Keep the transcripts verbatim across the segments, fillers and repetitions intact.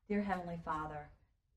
Dear Heavenly Father,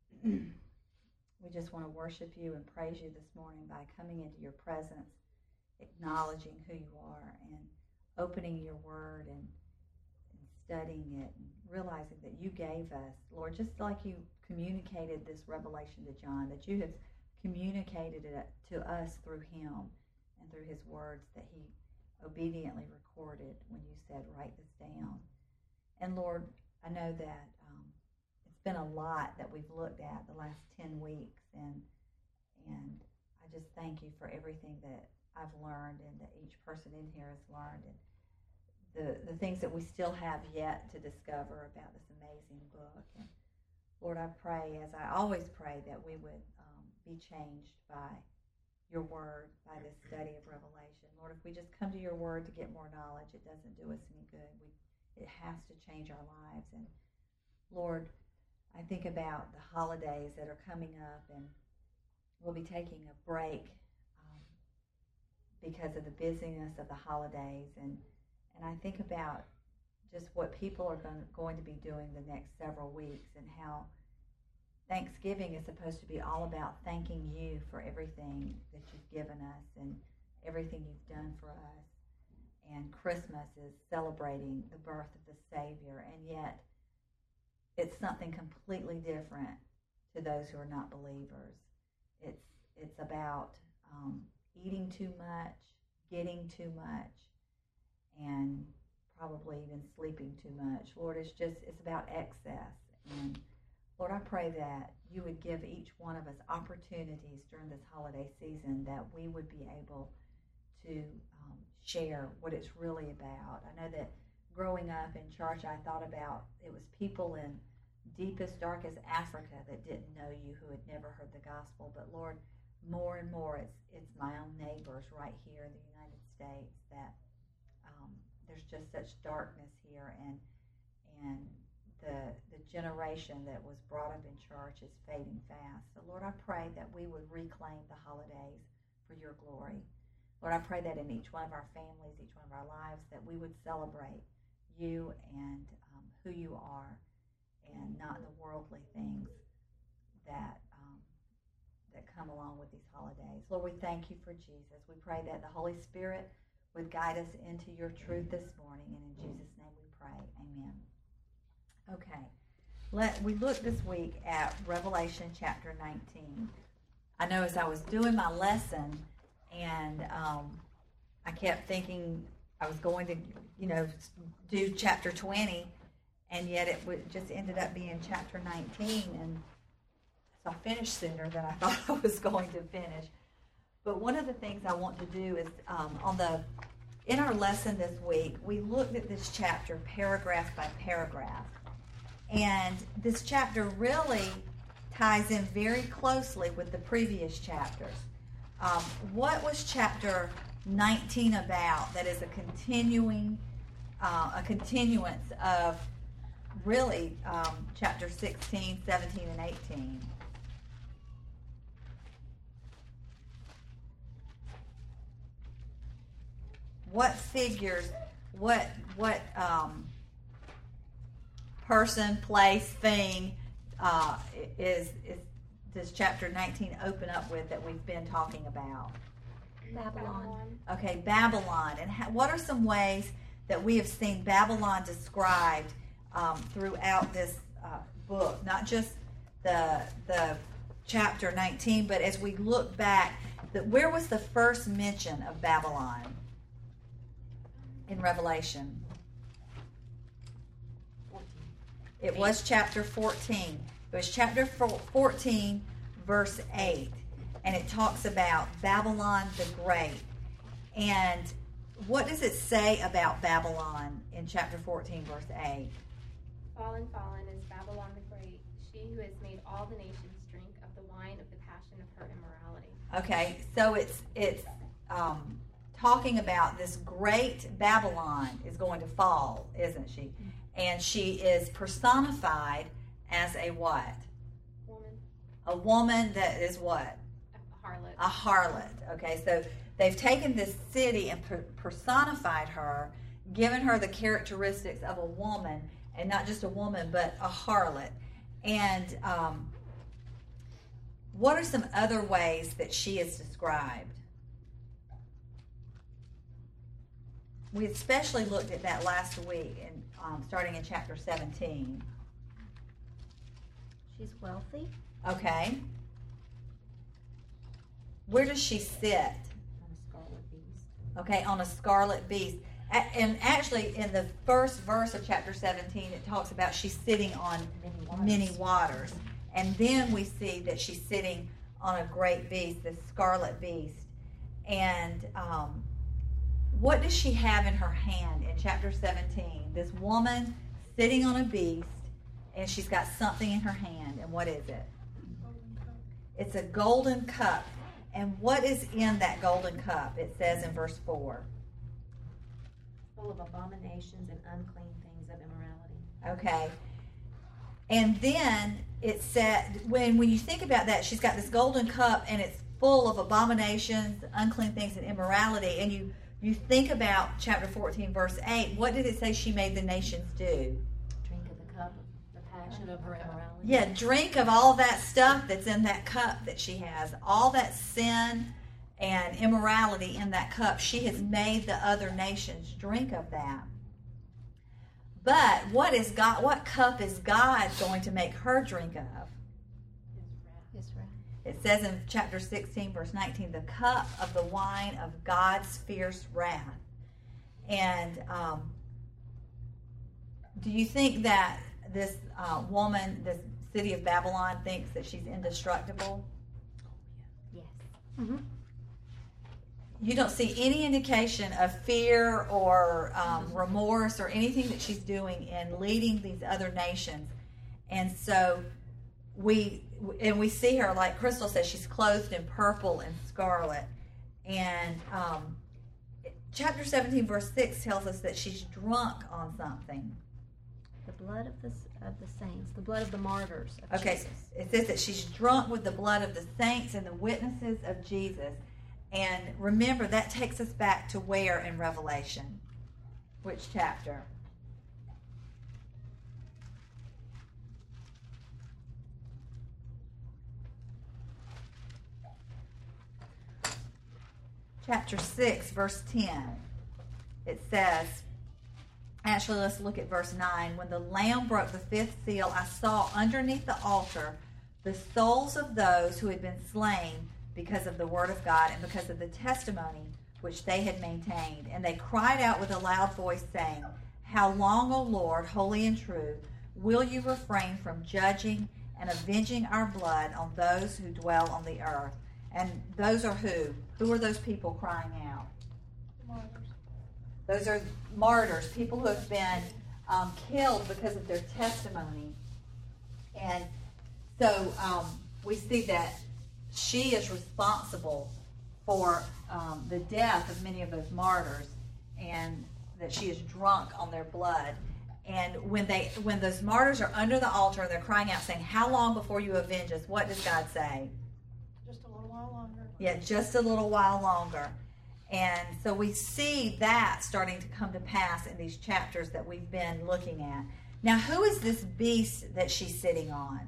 we just want to worship you and praise you this morning by coming into your presence, acknowledging who you are, and opening your word and, and studying it and realizing that you gave us, Lord, just like you communicated this revelation to John, that you have communicated it to us through him and through his words that he obediently recorded when you said, write this down. And Lord, I know that um, it's been a lot that we've looked at the last ten weeks, and and I just thank you for everything that I've learned and that each person in here has learned, and the, the things that we still have yet to discover about this amazing book. And Lord, I pray, as I always pray, that we would um, be changed by your word, by this study of Revelation. Lord, if we just come to your word to get more knowledge, it doesn't do us any good. We, it has to change our lives. And Lord, I think about the holidays that are coming up, and we'll be taking a break um, because of the busyness of the holidays. And, and I think about just what people are going, going to be doing the next several weeks, and how Thanksgiving is supposed to be all about thanking you for everything that you've given us and everything you've done for us. And Christmas is celebrating the birth of the Savior, and yet it's something completely different to those who are not believers. It's it's about um, eating too much, getting too much, and probably even sleeping too much. Lord, it's just, it's about excess. And Lord, I pray that you would give each one of us opportunities during this holiday season that we would be able to um, share what it's really about. I know that growing up in church, I thought about it was people in deepest, darkest Africa that didn't know you, who had never heard the gospel. But Lord, more and more, it's it's my own neighbors right here in the United States that um, there's just such darkness here, and and the the generation that was brought up in church is fading fast. So Lord, I pray that we would reclaim the holidays for your glory. Lord, I pray that in each one of our families, each one of our lives, that we would celebrate you and um, who you are, and not the worldly things that um, that come along with these holidays. Lord, we thank you for Jesus. We pray that the Holy Spirit would guide us into your truth this morning, and in Jesus' name we pray. Amen. Okay, let we look this week at Revelation chapter nineteen. I know as I was doing my lesson, and um, I kept thinking I was going to, you know, do chapter twenty, and yet it would just ended up being chapter nineteen, and so I finished sooner than I thought I was going to finish. But one of the things I want to do is um, on the in our lesson this week, we looked at this chapter paragraph by paragraph, and this chapter really ties in very closely with the previous chapters. Um, what was chapter nineteen about that is a continuing, uh, a continuance of really um, chapter sixteen, seventeen, and eighteen? What figures, what what um, person, place, thing uh, is is does chapter nineteen open up with that we've been talking about? Babylon. Okay, Babylon. And ha- what are some ways that we have seen Babylon described um, throughout this uh, book? Not just the the chapter nineteen, but as we look back, that where was the first mention of Babylon in Revelation? It was chapter fourteen. It was chapter fourteen, verse eight. And it talks about Babylon the Great. And what does it say about Babylon in chapter fourteen, verse eight? Fallen, fallen is Babylon the Great, she who has made all the nations drink of the wine of the passion of her immorality. Okay, so it's it's um, talking about this great Babylon is going to fall, isn't she? And she is personified as a what? Woman. A woman that is what? A harlot. A harlot. Okay, so they've taken this city and per- personified her, given her the characteristics of a woman, and not just a woman, but a harlot. And um, what are some other ways that she is described? We especially looked at that last week, and um, starting in chapter seventeen. She's wealthy. Okay. Where does she sit? On a scarlet beast. Okay, on a scarlet beast. A- and actually, in the first verse of chapter seventeen, it talks about she's sitting on Many waters. many waters. And then we see that she's sitting on a great beast, the scarlet beast. And um, what does she have in her hand in chapter seventeen? This woman sitting on a beast, and she's got something in her hand. And what is it? It's a golden cup. And what is in that golden cup? It says in verse four. Full of abominations and unclean things of immorality. Okay. And then it said, when, when you think about that, she's got this golden cup and it's full of abominations, unclean things, and immorality. And you, you think about chapter fourteen, verse eight. What did it say she made the nations do? Drink of the cup of the passion of her immorality. Yeah, drink of all that stuff that's in that cup that she has. All that sin and immorality in that cup. She has made the other nations drink of that. But what is God? What cup is God going to make her drink of? His wrath. It says in chapter sixteen, verse nineteen, the cup of the wine of God's fierce wrath. And um, do you think that this uh, woman, this city of Babylon, thinks that she's indestructible? Yes. Mm-hmm. You don't see any indication of fear or um, remorse or anything that she's doing in leading these other nations. And so we and we see her, like Crystal says, she's clothed in purple and scarlet. And um, chapter seventeen, verse six tells us that she's drunk on something. The blood of the of the saints, the blood of the martyrs of Okay, Jesus. it says that she's drunk with the blood of the saints and the witnesses of Jesus. And remember, that takes us back to where in Revelation? Which chapter? Chapter six, verse ten. It says, actually, let's look at verse nine. When the Lamb broke the fifth seal, I saw underneath the altar the souls of those who had been slain because of the word of God and because of the testimony which they had maintained. And they cried out with a loud voice, saying, How long, O Lord, holy and true, will you refrain from judging and avenging our blood on those who dwell on the earth? And those are who? Who are those people crying out? Martyrs. Those are martyrs, people who have been um, killed because of their testimony. And so um, we see that she is responsible for um, the death of many of those martyrs, and that she is drunk on their blood. And when they, when those martyrs are under the altar and they're crying out, saying, How long before you avenge us? What does God say? Just a little while longer. Yeah, just a little while longer. And so we see that starting to come to pass in these chapters that we've been looking at. Now, who is this beast that she's sitting on?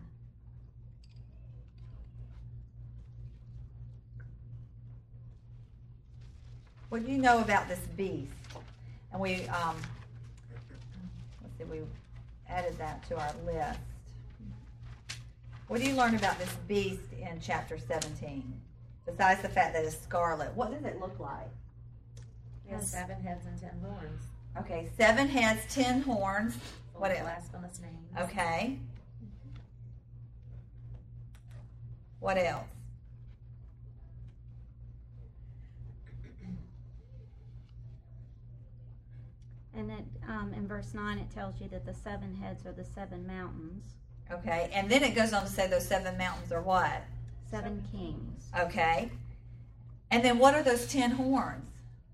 What do you know about this beast? And we, um, let's see, we added that to our list. What do you learn about this beast in chapter seventeen? Besides the fact that it's scarlet, what does it look like? It has seven heads and ten horns. Okay, seven heads, ten horns. Full What of else? blasphemous names. Okay. What else? And it, um, in verse nine, it tells you that the seven heads are the seven mountains, Okay, and then it goes on to say those seven mountains are what? seven kings. Okay. And then what are those ten horns?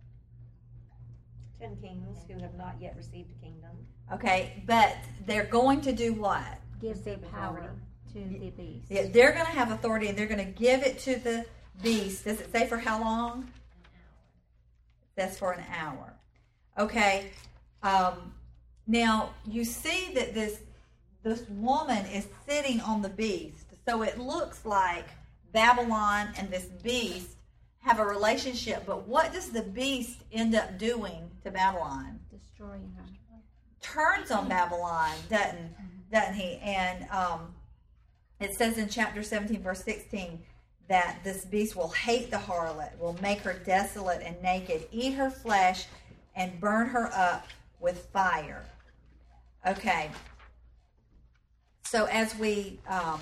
Ten kings who have not yet received a kingdom. Okay, but they're going to do what? Give the Receive power authority. to the beast. Yeah, they're going to have authority, and they're going to give it to the beast. Does it say for how long? That's for an hour. Okay. Um, now, you see that this this woman is sitting on the beast. So it looks like Babylon and this beast have a relationship. But what does the beast end up doing to Babylon? Destroying her. Turns on Babylon, doesn't doesn't he? And um, it says in chapter seventeen, verse sixteen, that this beast will hate the harlot, will make her desolate and naked, eat her flesh, and burn her up with fire. Okay. So as we um,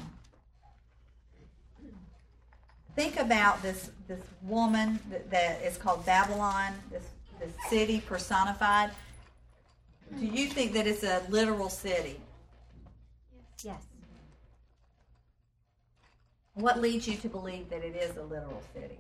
think about this this woman that, that is called Babylon, this this city personified, do you think that it's a literal city? Yes. What leads you to believe that it is a literal city?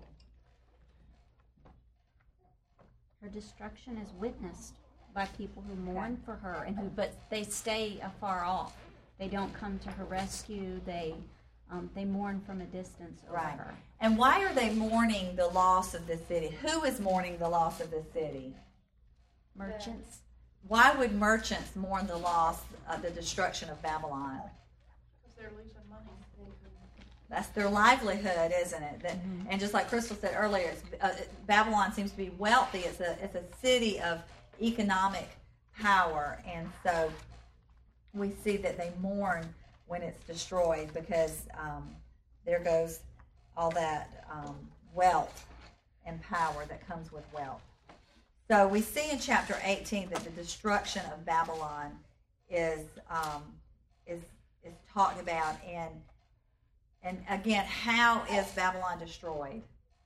Her destruction is witnessed by people who mourn for her, and who, but they stay afar off. They don't come to her rescue. They, um, they mourn from a distance over Right. her. And why are they mourning the loss of this city? Who is mourning the loss of this city? Merchants. Why would merchants mourn the loss of the destruction of Babylon? Because they're losing money. That's their livelihood, isn't it? That, Mhm. And just like Crystal said earlier, it's, uh, Babylon seems to be wealthy. It's a it's a city of economic power, and so we see that they mourn when it's destroyed because um, there goes all that um, wealth and power that comes with wealth. So we see in chapter eighteen that the destruction of Babylon is um, is is talked about, and and again, how is Babylon destroyed?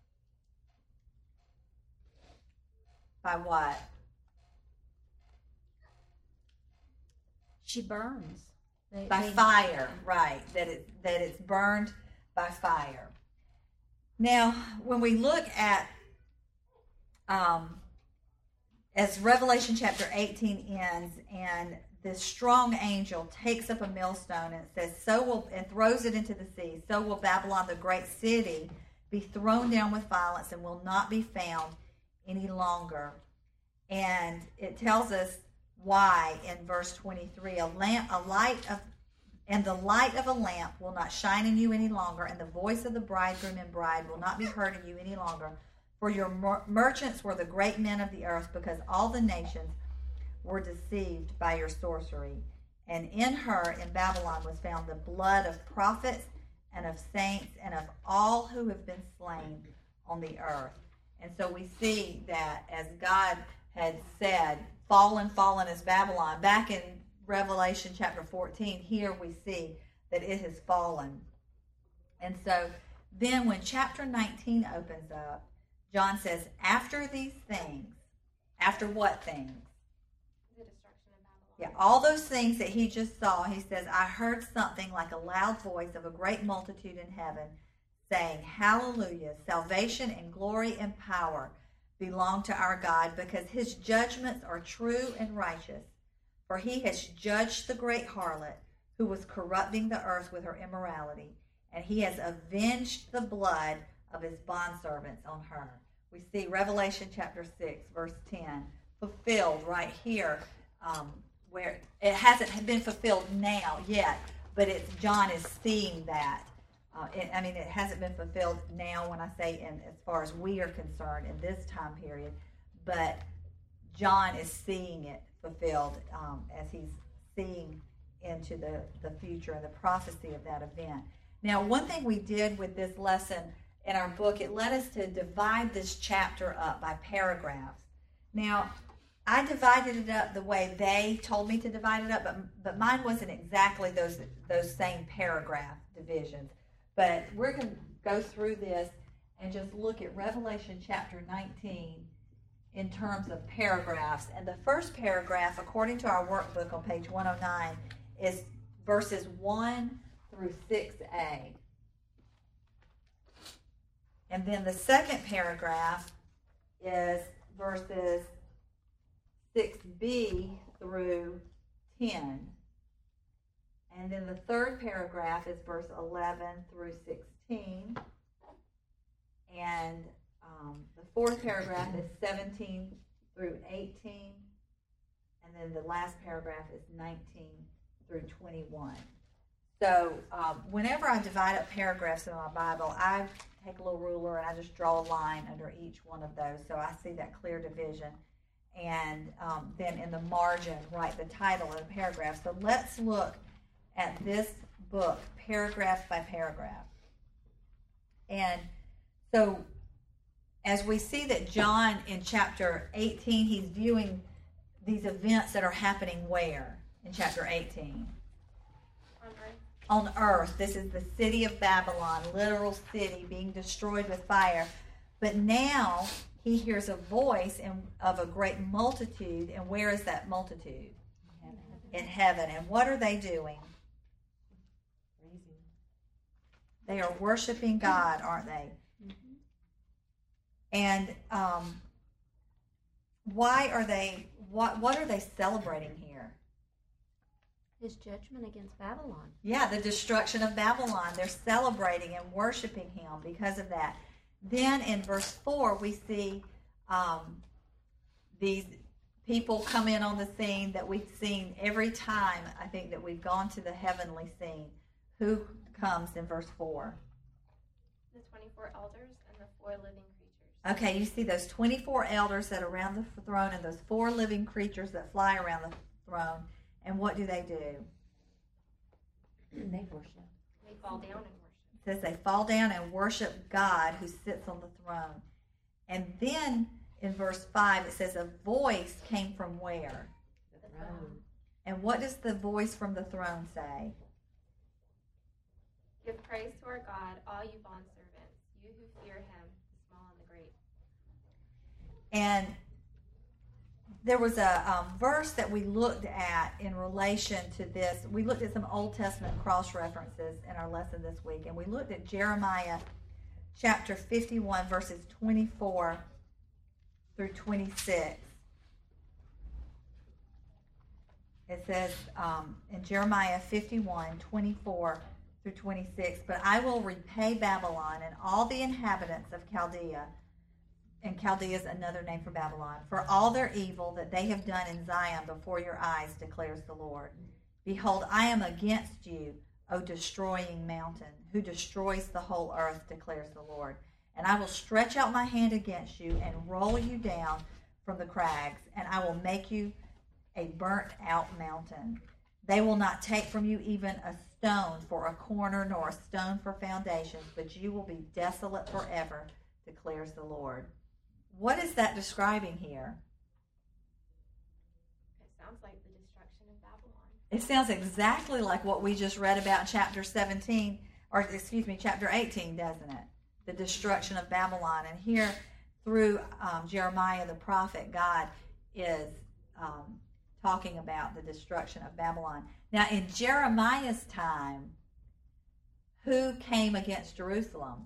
By what? She burns. They, By they- fire, right? That it that it's burned by fire. Now, when we look at um, as Revelation chapter eighteen ends, and this strong angel takes up a millstone and it says, "So will," and throws it into the sea. "So will Babylon, the great city, be thrown down with violence and will not be found any longer." And it tells us why in verse twenty-three. A lamp, a light of, and the light of a lamp will not shine in you any longer, and the voice of the bridegroom and bride will not be heard in you any longer. For your mer- merchants were the great men of the earth, because all the nations were deceived by your sorcery. And in her, in Babylon, was found the blood of prophets and of saints and of all who have been slain on the earth. And so we see that as God had said, fallen, fallen is Babylon. Back in Revelation chapter fourteen, here we see that it has fallen. And so then when chapter nineteen opens up, John says, after these things, after what things? The destruction of Babylon. Yeah, all those things that he just saw, he says, I heard something like a loud voice of a great multitude in heaven saying, Hallelujah, salvation and glory and power belong to our God, because his judgments are true and righteous. For he has judged the great harlot who was corrupting the earth with her immorality, and he has avenged the blood of his bondservants on her. We see Revelation chapter six, verse ten, fulfilled right here, um, where it hasn't been fulfilled now yet, but it's John is seeing that. Uh, it, I mean, it hasn't been fulfilled now when I say in as far as we are concerned in this time period, but John is seeing it fulfilled um, as he's seeing into the, the future and the prophecy of that event. Now, one thing we did with this lesson in our book, it led us to divide this chapter up by paragraphs. Now, I divided it up the way they told me to divide it up, but but mine wasn't exactly those those same paragraph divisions. But we're going to go through this and just look at Revelation chapter nineteen in terms of paragraphs. And the first paragraph, according to our workbook on page one oh nine, is verses one through six a. And then the second paragraph is verses six b through ten. And then the third paragraph is verse eleven through sixteen. And um, the fourth paragraph is seventeen through eighteen. And then the last paragraph is nineteen through twenty-one. So um, whenever I divide up paragraphs in my Bible, I take a little ruler and I just draw a line under each one of those so I see that clear division. And um, then in the margin, write the title of the paragraph. So let's look at this book, paragraph by paragraph. And so as we see that John in chapter eighteen, he's viewing these events that are happening where in chapter eighteen? On earth. On earth. This is the city of Babylon, literal city being destroyed with fire. But now he hears a voice in, of a great multitude. And where is that multitude? Heaven. In heaven. And what are they doing? Praising. They are worshiping God, aren't they? Mm-hmm. And um, why are they, what, what are they celebrating here? His judgment against Babylon. Yeah, the destruction of Babylon. They're celebrating and worshiping him because of that. Then in verse four, we see um, these people come in on the scene that we've seen every time, I think, that we've gone to the heavenly scene. Who comes in verse four? The twenty-four elders and the four living creatures. Okay, you see those twenty-four elders that are around the throne and those four living creatures that fly around the throne. And what do they do? They worship. They fall down and worship. It says they fall down and worship God who sits on the throne. And then in verse five, it says a voice came from where? The throne. And what does the voice from the throne say? Give praise to our God, all you bondservants, you who fear him, the small and the great. And there was a um, verse that we looked at in relation to this. We looked at some Old Testament cross-references in our lesson this week, and we looked at Jeremiah chapter fifty-one, verses twenty-four through twenty-six. It says um, in Jeremiah fifty-one, twenty-four through twenty-six, but I will repay Babylon and all the inhabitants of Chaldea, and Chaldea is another name for Babylon, for all their evil that they have done in Zion before your eyes, declares the Lord. Behold, I am against you, O destroying mountain, who destroys the whole earth, declares the Lord. And I will stretch out my hand against you and roll you down from the crags, and I will make you a burnt-out mountain. They will not take from you even a stone for a corner, nor a stone for foundations, but you will be desolate forever, declares the Lord. What is that describing here? It sounds like the destruction of Babylon. It sounds exactly like what we just read about in chapter seventeen, or excuse me, chapter eighteen, doesn't it? The destruction of Babylon. And here, through um, Jeremiah the prophet, God is um, talking about the destruction of Babylon. Now, in Jeremiah's time, who came against Jerusalem?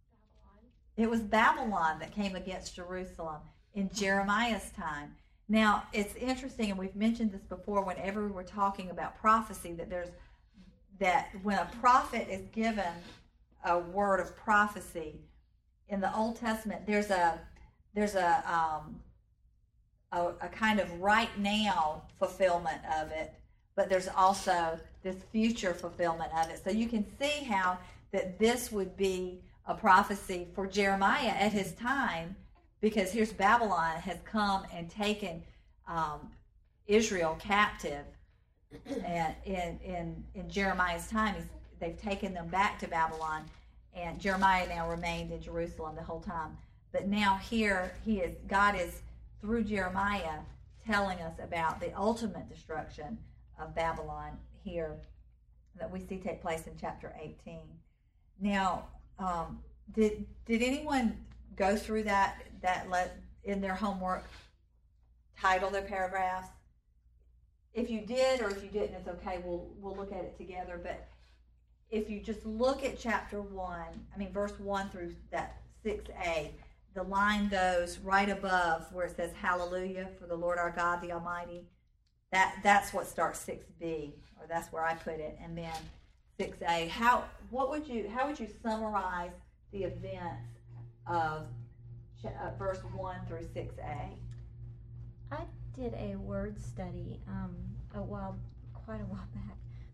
It was Babylon that came against Jerusalem in Jeremiah's time. Now, it's interesting, and we've mentioned this before whenever we were talking about prophecy, that there's that when a prophet is given a word of prophecy in the Old Testament, there's a there's a um, a, a kind of right now fulfillment of it, but there's also this future fulfillment of it. So you can see how that this would be a prophecy for Jeremiah at his time, because here's Babylon has come and taken um, Israel captive, and in in in Jeremiah's time, he's, they've taken them back to Babylon, and Jeremiah now remained in Jerusalem the whole time. But now here he is, God is through Jeremiah telling us about the ultimate destruction of Babylon here that we see take place in chapter eighteen. Now. Um, did did anyone go through that that let in their homework title their paragraphs? If you did, or if you didn't, it's okay. We'll we'll look at it together. But if you just look at chapter one, I mean verse one through that six a, the line goes right above where it says Hallelujah for the Lord our God the Almighty. That that's what starts six b, or that's where I put it, and then six a. How what would you how would you summarize the events of uh, verse one through six a? I did a word study um, a while, quite a while back,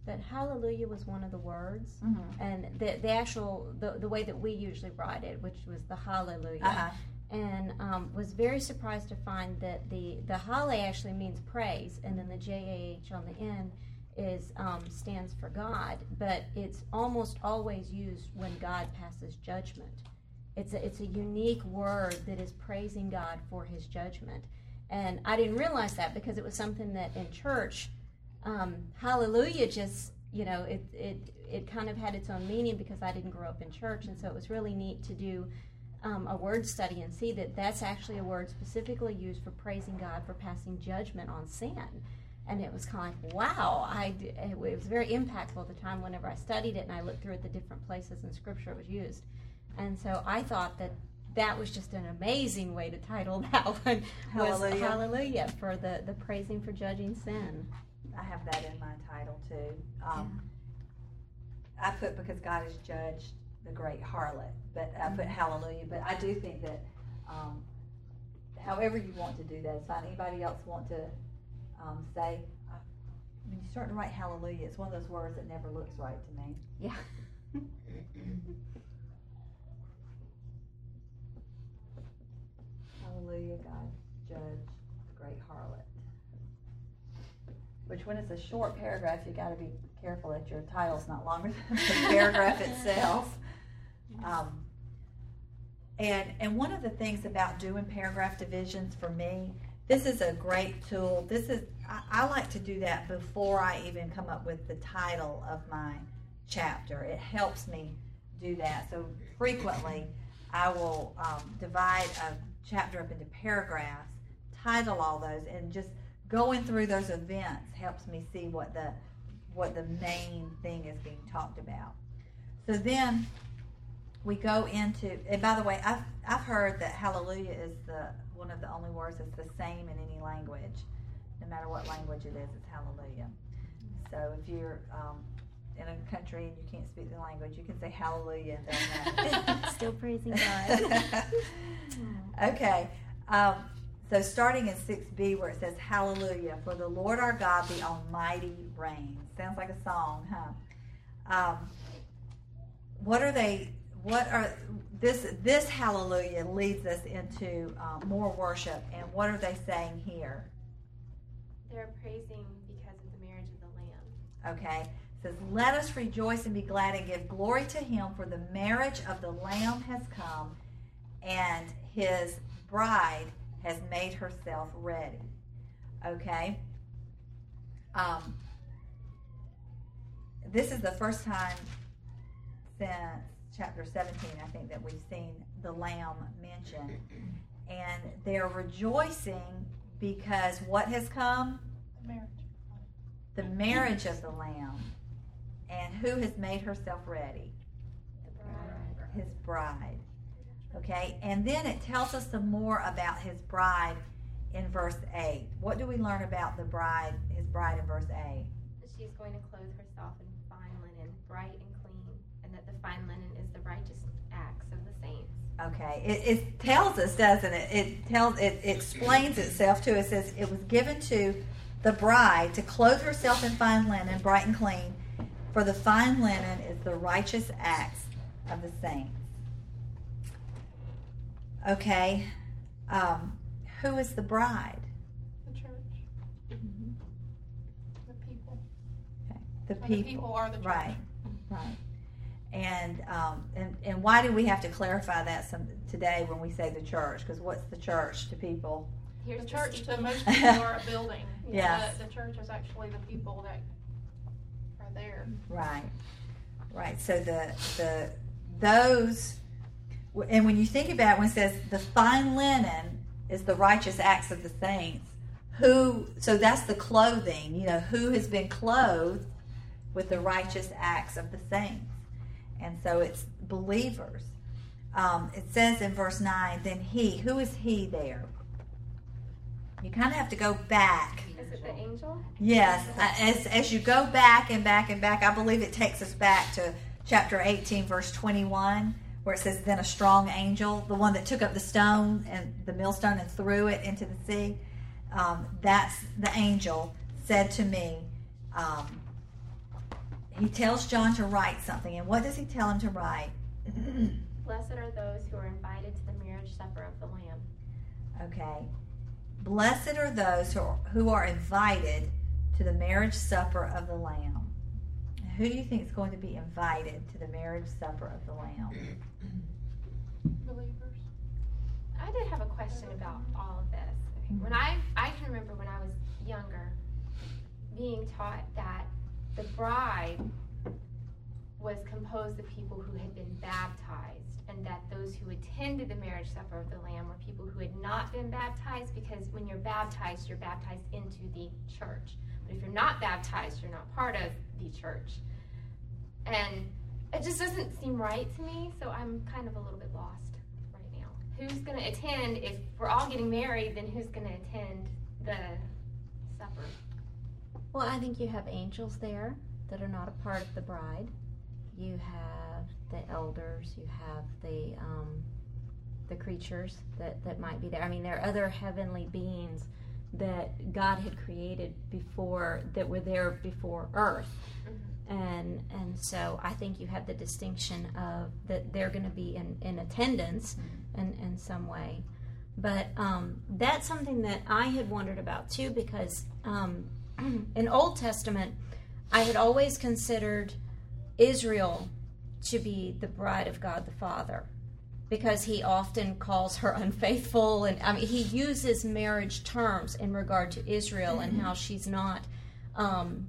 that hallelujah was one of the words, Mhm. and the the actual the the way that we usually write it, which was the hallelujah. Uh-huh. And um, was very surprised to find that the the Halle actually means praise, and then the J A H on the end is um, stands for God. But it's almost always used when God passes judgment. It's a, it's a unique word that is praising God for His judgment. And I didn't realize that because it was something that in church, um, hallelujah just, you know, it, it, it kind of had its own meaning because I didn't grow up in church. And so it was really neat to do um, a word study and see that that's actually a word specifically used for praising God for passing judgment on sin. And it was kind of like, wow, I, it was very impactful at the time whenever I studied it and I looked through at the different places in Scripture it was used. And so I thought that that was just an amazing way to title that one. Was Hallelujah. Hallelujah, for the, the praising for judging sin. I have that in my title too. Um, I put because God has judged the great harlot, but I put hallelujah. But I do think that um, however you want to do that is fine. Anybody else want to um, say? Uh, when you start to write hallelujah, it's one of those words that never looks right to me. Yeah. Hallelujah, God judge the great harlot. Which, when it's a short paragraph, you got to be careful that your title's not longer than the paragraph itself. Um, and and one of the things about doing paragraph divisions for me, this is a great tool. This is I, I like to do that before I even come up with the title of my chapter. It helps me do that. So frequently, I will um, divide a chapter up into paragraphs, title all those, and just going through those events helps me see what the what the main thing is being talked about. So then we go into, and by the way, I've I've heard that hallelujah is the one of the only words that's the same in any language, no matter what language it is. It's hallelujah. So if you're um, in a country and you can't speak the language, you can say hallelujah and they'll know. Still praising God. Okay. Um, so starting in six B where it says, hallelujah, for the Lord our God, the Almighty reigns. Sounds like a song, huh? Um, what are they, what are, this this hallelujah leads us into um, more worship. And what are they saying here? They're praising because of the marriage of the Lamb. Okay. It says, let us rejoice and be glad and give glory to Him, for the marriage of the Lamb has come, and His bride has made herself ready. Okay? Um, this is the first time since chapter seventeen, I think, that we've seen the Lamb mentioned. And they're rejoicing because what has come? The marriage. The marriage of the Lamb. And who has made herself ready? The bride. His bride. Okay, and then it tells us some more about his bride in verse eight. What do we learn about the bride, his bride in verse eight? She's going to clothe herself in fine linen, bright and clean, and that the fine linen is the righteous acts of the saints. Okay, it, it tells us, doesn't it? It tells, it, it explains itself to us. It says it was given to the bride to clothe herself in fine linen, bright and clean, for the fine linen is the righteous acts of the saints. Okay, um, who is the bride? The church. Mm-hmm. The people. Okay. The Or people. The people are the church. Right, right. And, um, and and why do we have to clarify that some today when we say the church? Because what's the church to people? Here's The church secret. to most people are a building. Yes. The, the church is actually the people that are there. Right, right. So the the those, and when you think about it, when it says the fine linen is the righteous acts of the saints, who? So that's the clothing. You know, who has been clothed with the righteous acts of the saints, and so it's believers. Um, it says in verse nine, then he. Who is he there? You kind of have to go back. Is it the angel? Yes, as as you go back and back and back, I believe it takes us back to chapter eighteen, verse twenty-one, where it says, then a strong angel, the one that took up the stone and the millstone and threw it into the sea, um, that's the angel, said to me, um, he tells John to write something. And what does he tell him to write? Blessed are those who are invited to the marriage supper of the Lamb. Okay. Blessed are those who are, who are invited to the marriage supper of the Lamb. Who do you think is going to be invited to the marriage supper of the Lamb? Believers. I did have a question about all of this. Okay. When I I can remember when I was younger being taught that the bride was composed of people who had been baptized, and that those who attended the marriage supper of the Lamb were people who had not been baptized, because when you're baptized, you're baptized into the church. But if you're not baptized, you're not part of the church. And it just doesn't seem right to me, so I'm kind of a little bit lost right now. Who's going to attend? If we're all getting married, then who's going to attend the supper? Well, I think you have angels there that are not a part of the bride. You have the elders. You have the um, the creatures that, that might be there. I mean, there are other heavenly beings that God had created before, that were there before earth. Mm-hmm. And and so I think you have the distinction of that they're going to be in, in attendance in, in some way. But um, that's something that I had wondered about too, because um, in Old Testament, I had always considered Israel to be the bride of God the Father, because he often calls her unfaithful, and I mean he uses marriage terms in regard to Israel and how she's not um,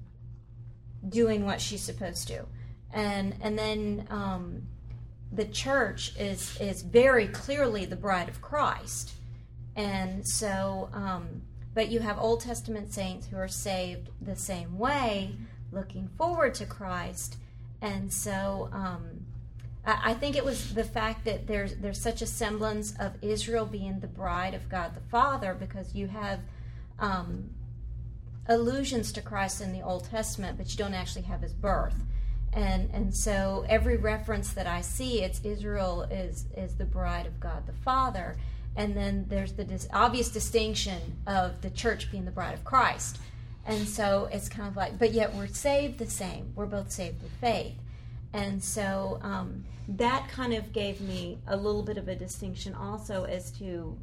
doing what she's supposed to, and and then um, the church is is very clearly the bride of Christ, and so um, but you have Old Testament saints who are saved the same way, looking forward to Christ, and so. Um, I think it was the fact that there's there's such a semblance of Israel being the bride of God the Father, because you have um, allusions to Christ in the Old Testament, but you don't actually have his birth, and and so every reference that I see, it's Israel is is the bride of God the Father, and then there's the dis- obvious distinction of the church being the bride of Christ, and so it's kind of like, but yet we're saved the same. We're both saved with faith. And so um, that kind of gave me a little bit of a distinction also as to,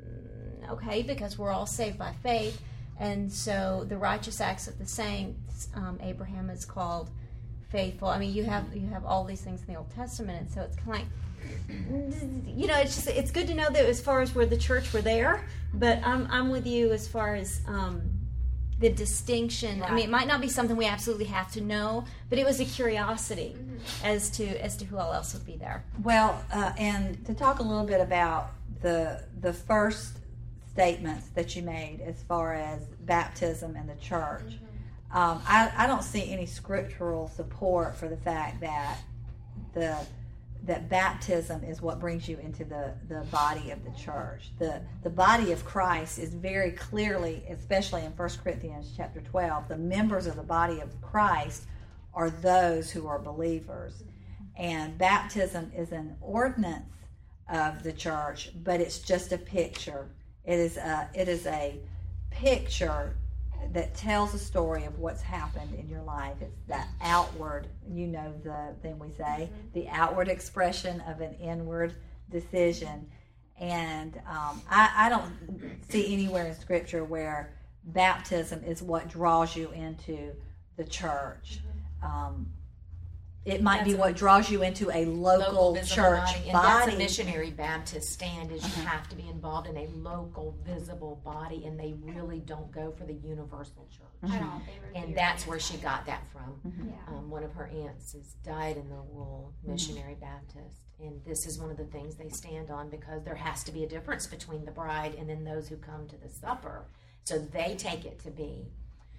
okay, because we're all saved by faith, and so the righteous acts of the saints, um, Abraham is called faithful. I mean, you have you have all these things in the Old Testament, and so it's kind of like, you know, it's just it's good to know that as far as where the church were there, but I'm I'm with you as far as. Um, the distinction. Right. I mean, it might not be something we absolutely have to know, but it was a curiosity mm-hmm. as to as to who all else would be there. Well, uh, and to talk a little bit about the the first statements that you made as far as baptism and the church, mm-hmm. um, I, I don't see any scriptural support for the fact that the that baptism is what brings you into the, the body of the church. The the body of Christ is very clearly, especially in First Corinthians chapter twelve, the members of the body of Christ are those who are believers. And baptism is an ordinance of the church, but it's just a picture. It is a, it is a picture that tells a story of what's happened in your life. It's that outward, you know the thing we say, mm-hmm. the outward expression of an inward decision. And um, I, I don't see anywhere in Scripture where baptism is what draws you into the church. Mm-hmm. Um, it might that's be what draws you into a local, local church body. body. And that's a missionary Baptist stand, is uh-huh. you have to be involved in a local, visible body, and they really don't go for the universal church. Mm-hmm. I don't. They and that's where she got that from. Mm-hmm. Yeah. Um, one of her aunts has died in the rural missionary mm-hmm. Baptist, and this is one of the things they stand on, because there has to be a difference between the bride and then those who come to the supper. So they take it to be,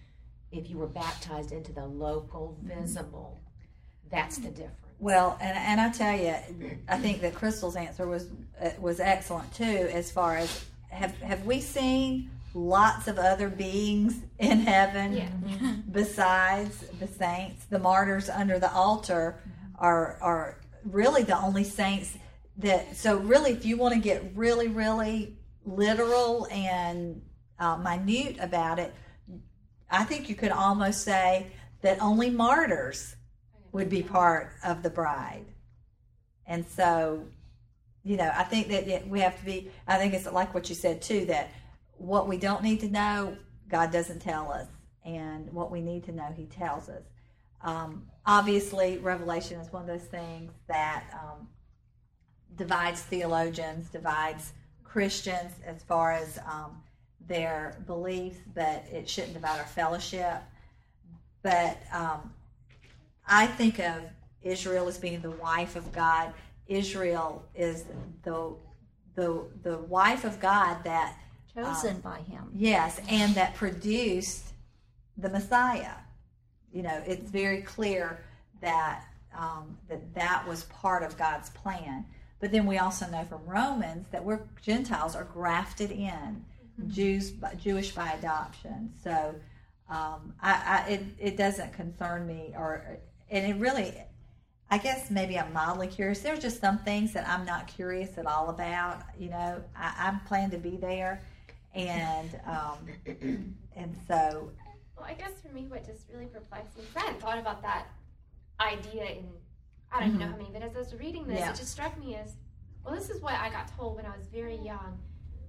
if you were baptized into the local, visible, that's the difference. Well, and and I tell you, I think that Crystal's answer was uh, was excellent too. As far as have have we seen lots of other beings in heaven yeah. besides the saints? The martyrs under the altar are are really the only saints that. So really, if you want to get really really literal and uh, minute about it, I think you could almost say that only martyrs would be part of the bride. And so, you know, I think that we have to be, I think it's like what you said too, that what we don't need to know, God doesn't tell us. And what we need to know, he tells us. Um, obviously, Revelation is one of those things that um, divides theologians, divides Christians as far as um, their beliefs, but it shouldn't divide our fellowship. But um, I think of Israel as being the wife of God. Israel is the the the wife of God that chosen um, by him. Yes, and that produced the Messiah. You know, it's very clear that um, that that was part of God's plan. But then we also know from Romans that we're Gentiles are grafted in, mm-hmm. Jews, Jewish by adoption. So um, I, I, it it doesn't concern me, or and it really, I guess maybe I'm mildly curious. There's just some things that I'm not curious at all about. You know, I, I'm planning to be there, and um, and so. Well, I guess for me, what just really perplexed me, because I hadn't thought about that idea in, I don't even know how many, but as I was reading this, Yeah. it just struck me as, well, this is what I got told when I was very young.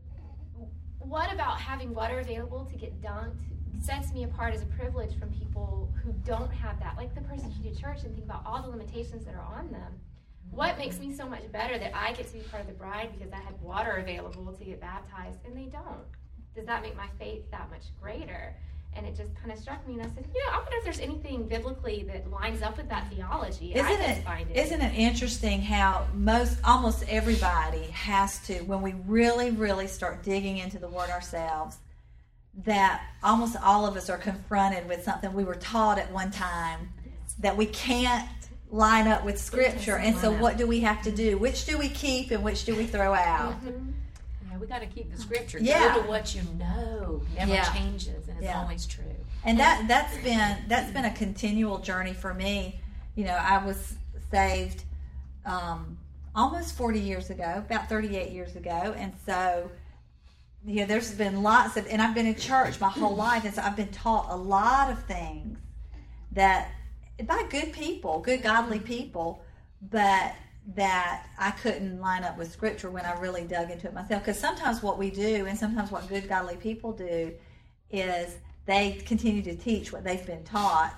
What about having water available to get dunked sets me apart as a privilege from people who don't have that, like the persecuted church, and think about all the limitations that are on them. What makes me so much better that I get to be part of the bride because I had water available to get baptized, and they don't? Does that make my faith that much greater? And it just kind of struck me, and I said, you know, I wonder if there's anything biblically that lines up with that theology. Isn't I couldn't it, find it. isn't it interesting how most, almost everybody has to, when we really, really start digging into the Word ourselves, that almost all of us are confronted with something we were taught at one time that we can't line up with Scripture. And so what do we have to do? Which do we keep and which do we throw out? Mm-hmm. We got to keep the Scripture. Yeah. Go to what you know. Never Yeah. changes, and it's Yeah. always true. And that that's been that's been a continual journey for me. You know, I was saved um, almost forty years ago, about thirty-eight years ago, and so you know, there's been lots of, and I've been in church my whole life, and so I've been taught a lot of things that by good people, good godly people, but that I couldn't line up with Scripture when I really dug into it myself. Because sometimes what we do, and sometimes what good godly people do, is they continue to teach what they've been taught,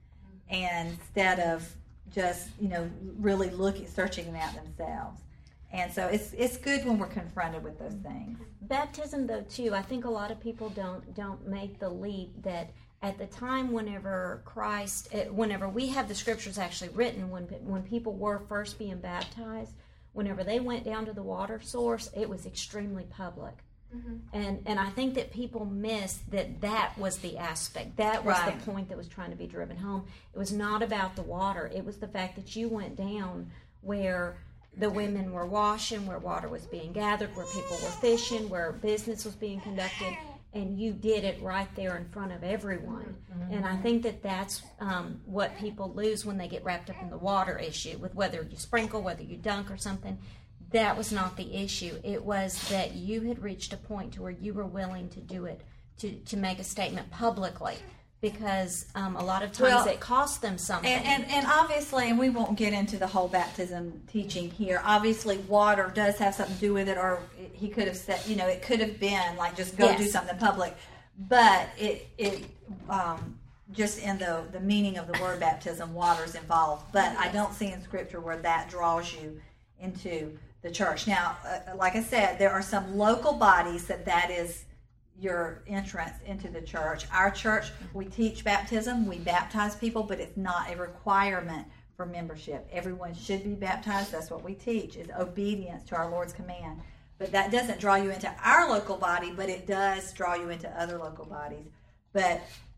and instead of just, you know, really looking, searching them out themselves. And so it's it's good when we're confronted with those things. Baptism, though, too, I think a lot of people don't don't make the leap that at the time whenever Christ, whenever we have the Scriptures actually written, when when people were first being baptized, whenever they went down to the water source, it was extremely public. Mm-hmm. And and I think that people miss that that was the aspect. That was Right. the point that was trying to be driven home. It was not about the water. It was the fact that you went down where the women were washing, where water was being gathered, where people were fishing, where business was being conducted, and you did it right there in front of everyone. Mm-hmm. And I think that that's um, what people lose when they get wrapped up in the water issue, with whether you sprinkle, whether you dunk or something. That was not the issue. It was that you had reached a point to where you were willing to do it, to, to make a statement publicly, because um, a lot of times Well, it cost them something. And, and and obviously, and we won't get into the whole baptism teaching here. Obviously, water does have something to do with it, or he could have said, you know, it could have been like just go Yes. do something public. But it it um, just in the the meaning of the word baptism, water's involved. But I don't see in Scripture where that draws you into the church. Now, uh, like I said, there are some local bodies that that is your entrance into the church. Our church, we teach baptism, we baptize people, but it's not a requirement for membership. Everyone should be baptized. That's what we teach, is obedience to our Lord's command. But that doesn't draw you into our local body, but it does draw you into other local bodies. But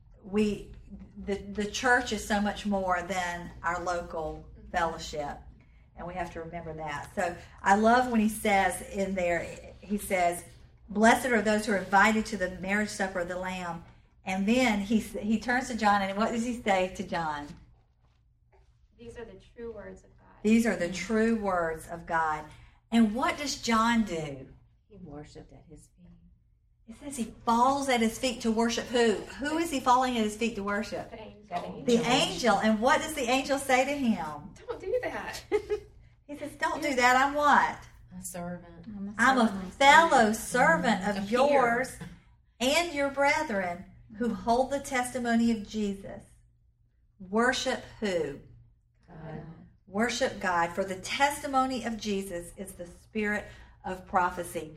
we, the, the church is so much more than our local fellowship, and we have to remember that. So I love when he says in there, he says, blessed are those who are invited to the marriage supper of the Lamb. And then he he turns to John, and what does he say to John? These are the true words of God. These are the true words of God. And what does John do? He worshipped at his feet. It says he falls at his feet to worship who? Who is he falling at his feet to worship? The angel. The angel. And what does the angel say to him? Don't do that. He says, don't do that. I'm what? A servant. I'm a, I'm a servant. fellow servant of Of yours here. and your brethren who hold the testimony of Jesus. Worship who? God. Worship God, for the testimony of Jesus is the spirit of prophecy.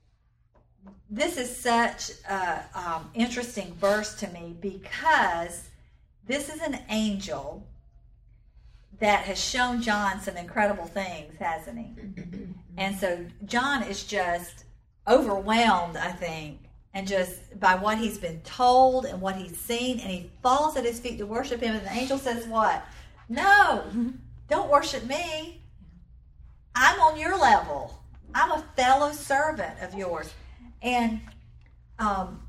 This is such an um, interesting verse to me because this is an angel that has shown John some incredible things, hasn't he? And so John is just overwhelmed, I think, and just by what he's been told and what he's seen, and he falls at his feet to worship him, and the angel says what? No, don't worship me. I'm on your level. I'm a fellow servant of yours. And um,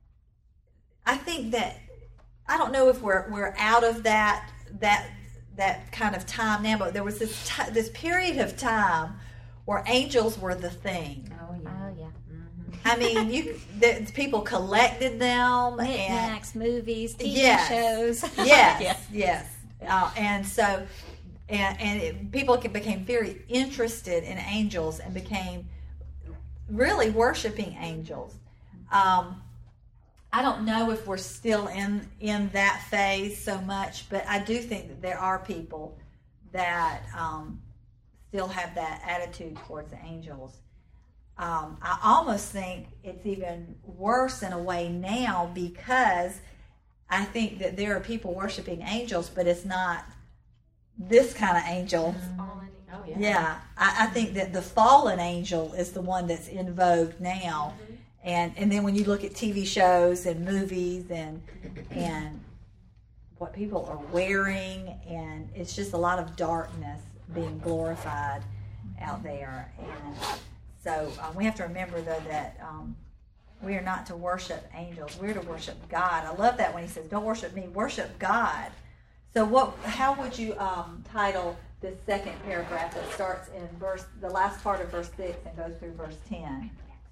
I think that, I don't know if we're we're out of that that that kind of time now, but there was this t- this period of time where angels were the thing. Oh, yeah. Oh yeah. Mm-hmm. I mean, you the, people collected them and Knickknacks, movies, T V Yes. shows. yes, Yeah. yes, uh, and so and and it, people became very interested in angels and became really worshiping angels. Um, I don't know if we're still in in that phase so much, but I do think that there are people that um, still have that attitude towards angels. Um, I almost think it's even worse in a way now because I think that there are people worshiping angels, but it's not this kind of angel. Fallen angel. Oh, yeah. Yeah, I, I think that the fallen angel is the one that's in vogue now, Mm-hmm. and and then when you look at T V shows and movies and and what people are wearing, and it's just a lot of darkness being glorified out there, and so um, we have to remember though that um, we are not to worship angels; we're to worship God. I love that when he says, "Don't worship me, worship God." So what? How would you um, title this second paragraph that starts in verse, the last part of verse six and goes through verse ten?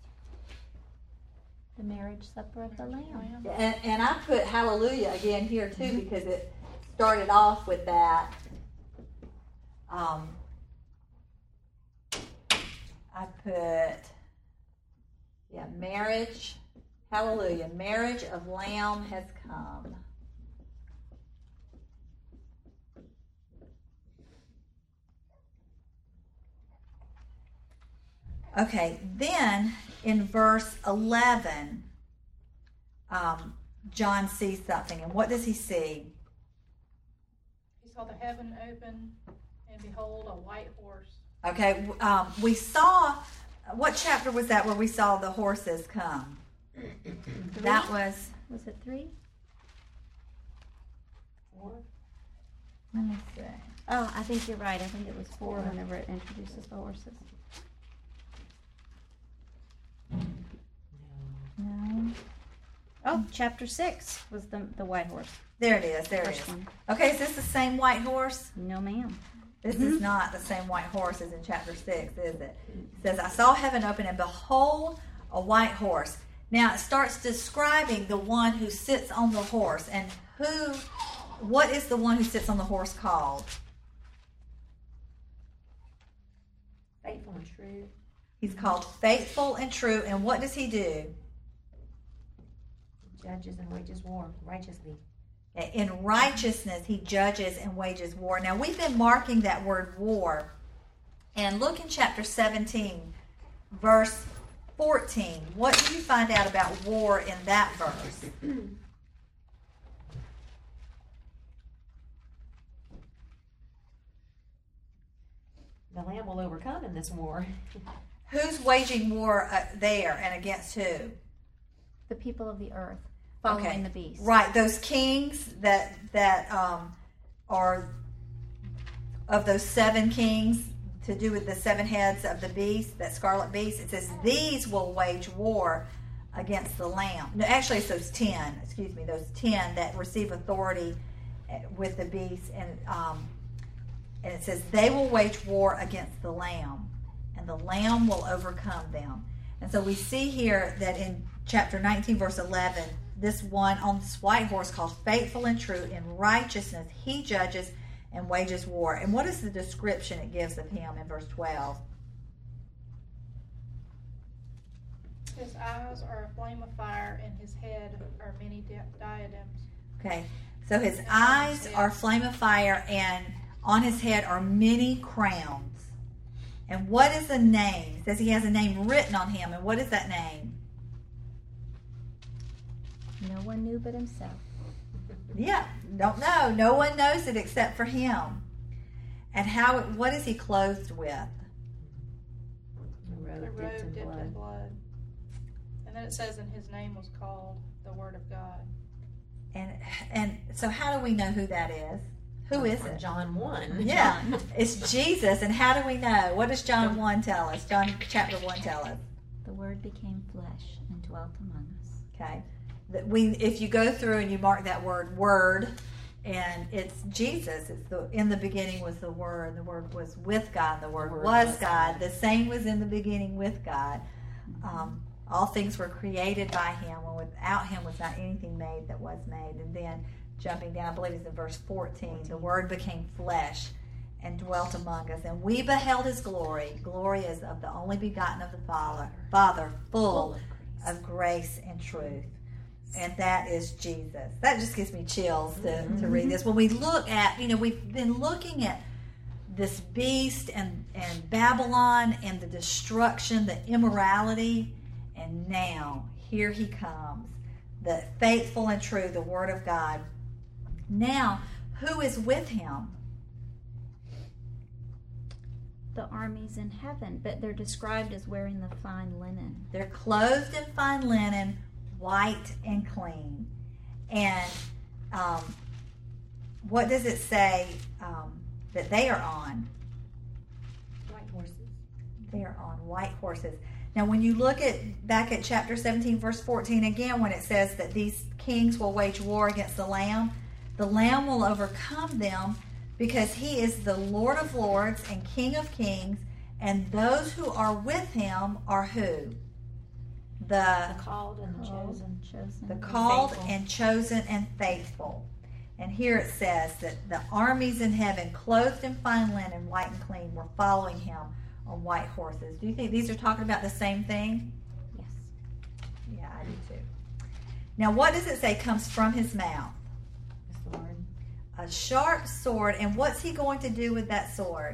The marriage supper of the Lamb. And, and I put hallelujah again here too because it started off with that. Um, I put, yeah, marriage, hallelujah, marriage of Lamb has come. Okay, then in verse eleven, um, John sees something. And what does he see? He saw the heaven open, and behold, a white horse. Okay, um, we saw, what chapter was that where we saw the horses come? That was, Was it three? let me see. Oh, I think you're right. I think it was four whenever it introduces the horses. No. Oh, chapter six was the the white horse. There it is, there it First is. one. Okay, is this the same white horse? No, ma'am. This is not the same white horse as in chapter six, is it? It says, I saw heaven open, and behold, a white horse. Now, it starts describing the one who sits on the horse. And who, what is the one who sits on the horse called? Faithful and true. He's called Faithful and True. And what does he do? Judges and wages war righteously. In righteousness, he judges and wages war. Now, we've been marking that word war. And look in chapter seventeen, verse fourteen. What do you find out about war in that verse? The Lamb will overcome in this war. Who's waging war uh, there and against who? The people of the earth following Okay. the beast. Right, those kings that that um, are of those seven kings to do with the seven heads of the beast, that scarlet beast. It says these will wage war against the Lamb. No, actually, it's those ten. Excuse me, those ten that receive authority with the beast, and um, and it says they will wage war against the Lamb, and the Lamb will overcome them. And so we see here that in chapter nineteen, verse eleven, this one on this white horse called Faithful and True, in righteousness he judges and wages war. And what is the description it gives of him in verse twelve? His eyes are a flame of fire, and his head are many di- diadems. Okay, so his eyes are flame of fire, and on his head are many crowns. And what is the name? It says he has a name written on him. And what is that name? No one knew but himself. Yeah, don't know. No one knows it except for him. And how? What is he clothed with? The robe The dipped robe in dipped blood. in blood. And then it says, and his name was called the Word of God. And and so how do we know who that is? Who is From it? John one. Yeah, it's Jesus. And how do we know? What does John one tell us? John chapter one tell us. The Word became flesh and dwelt among us. Okay, that we if you go through and you mark that word "word," and it's Jesus. It's the in the beginning was the Word. The Word was with God. The Word, The Word was was God. God. The same was in the beginning with God. Um, all things were created by Him, and without Him was not anything made that was made. And then jumping down, I believe it's in verse fourteen. The Word became flesh and dwelt among us, and we beheld His glory. Glory is of the only begotten of the Father, Father, full of grace and truth. And that is Jesus. That just gives me chills to, Mm-hmm. to read this. When we look at, you know, we've been looking at this beast and, and Babylon and the destruction, the immorality, and now here he comes, the faithful and true, the Word of God. Now, who is with him? The armies in heaven, but they're described as wearing the fine linen. They're clothed in fine linen, white and clean. And um, what does it say um, that they are on? White horses. They are on white horses. Now, when you look at back at chapter seventeen, verse fourteen, again, when it says that these kings will wage war against the Lamb, the Lamb will overcome them because he is the Lord of lords and King of kings, and those who are with him are who? The, The called and the Called, chosen. chosen. the called faithful. and chosen and faithful. And here it says that the armies in heaven, clothed in fine linen, white and clean, were following him on white horses. Do you think these are talking about the same thing? Yes. Yeah, I do too. Now, what does it say comes from his mouth? The sword. A sharp sword. And what's he going to do with that sword?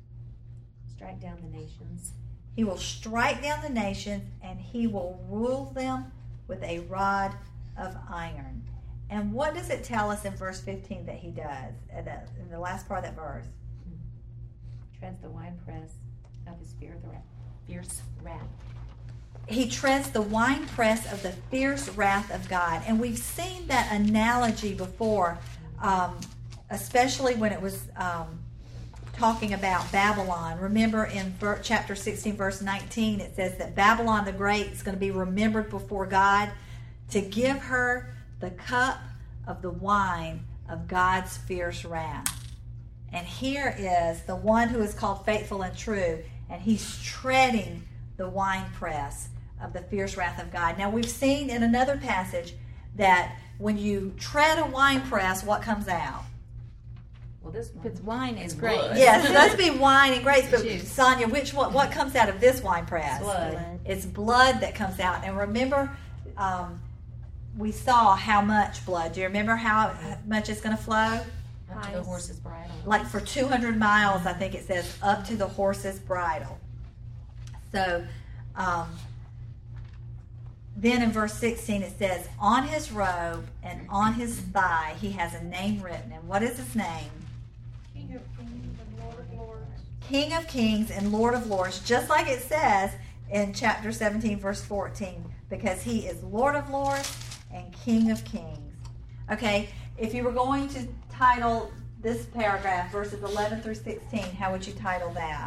Strike down the nations. He will strike down the nations, and he will rule them with a rod of iron. And what does it tell us in verse fifteen that he does, in the, in the last part of that verse? Treads the winepress of his fierce wrath. Fierce wrath. He treads the winepress of the fierce wrath of God. And we've seen that analogy before, um, especially when it was um, talking about Babylon. Remember in ver- chapter sixteen, verse nineteen, it says that Babylon the Great is going to be remembered before God to give her the cup of the wine of God's fierce wrath. And here is the one who is called faithful and true, and he's treading the winepress of the fierce wrath of God. Now, we've seen in another passage that when you tread a winepress, what comes out? Well, this If one it's wine, it's is great. blood. Yes, it must be wine and grapes. But Juice. Sonia, which one, what comes out of this winepress? Blood. It's blood that comes out. And remember, um, we saw how much blood. Do you remember how much is going to flow? Up to the horse's bridle. Like for two hundred miles, I think it says, up to the horse's bridle. So, um, then in verse sixteen it says, on his robe and on his thigh he has a name written. And what is his name? King of kings and Lord of lords. King of kings and Lord of lords, just like it says in chapter seventeen, verse fourteen, because he is Lord of lords and King of kings. Okay, if you were going to title this paragraph, verses eleven through sixteen, how would you title that?